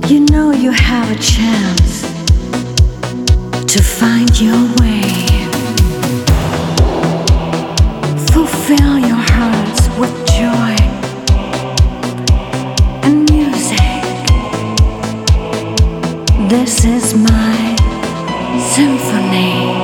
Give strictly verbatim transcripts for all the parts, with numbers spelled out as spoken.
You know you have a chance to find your way. Fulfill your hearts with joy and music. This is my symphony.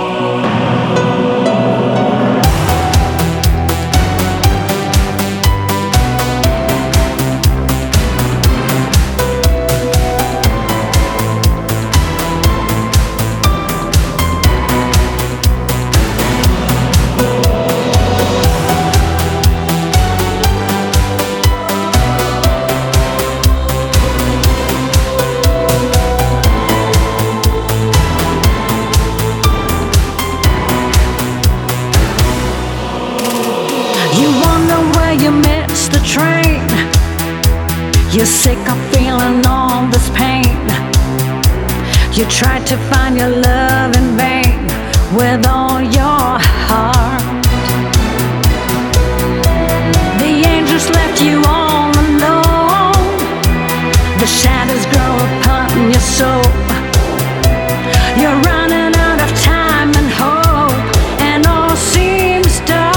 You miss the train. You're sick of feeling all this pain. You tried to find your love in vain with all your heart. The angels left you all alone. The shadows grow upon your soul. You're running out of time and hope, and all seems dark.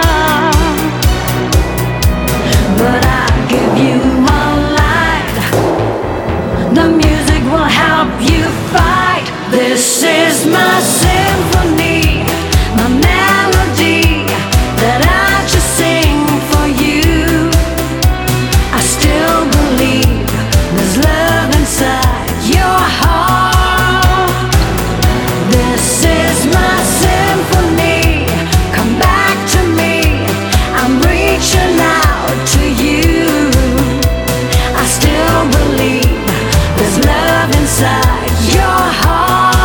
But I'll give you a light. The music will help you fight. This is my symphony, my melody that I just sing for you. I still believe there's love inside your heart. This is my symphony. Come back to me. I'm reaching out to you. I still believe there's love inside your heart.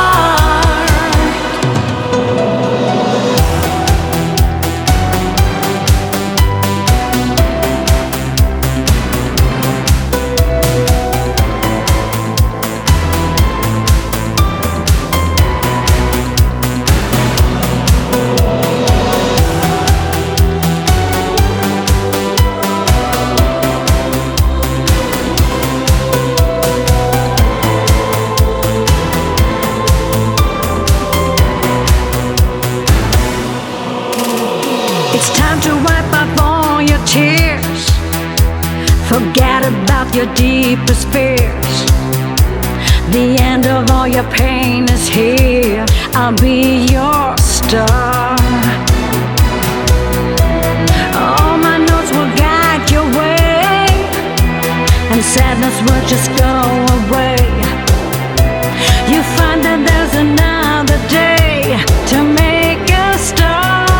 It's time to wipe up all your tears. Forget about your deepest fears. The end of all your pain is here. I'll be your star. All my notes will guide your way, and sadness will just go away. You find that there's another day to make a start.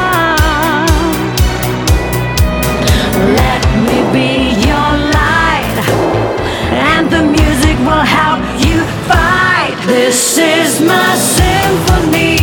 Let me be your light, and the music will help you fight. This is my symphony.